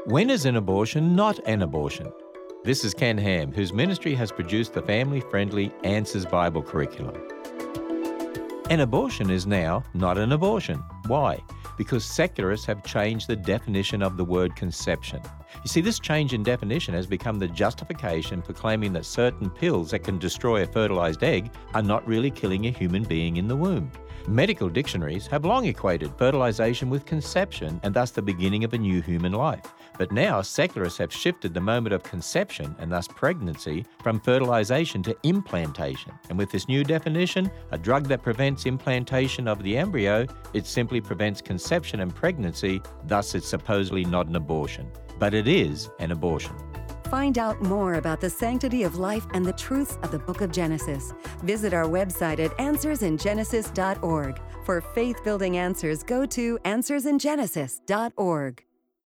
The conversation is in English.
When is an abortion not an abortion? This is Ken Ham, whose ministry has produced the family-friendly Answers Bible curriculum. An abortion is now not an abortion. Why? Because secularists have changed the definition of the word conception. You see, this change in definition has become the justification for claiming that certain pills that can destroy a fertilized egg are not really killing a human being in the womb. Medical dictionaries have long equated fertilization with conception and thus the beginning of a new human life. But now secularists have shifted the moment of conception and thus pregnancy from fertilization to implantation. And with this new definition, a drug that prevents implantation of the embryo, it simply prevents conception and pregnancy, thus it's supposedly not an abortion. But it is an abortion. Find out more about the sanctity of life and the truths of the book of Genesis. Visit our website at answersingenesis.org. For faith-building answers, go to answersingenesis.org.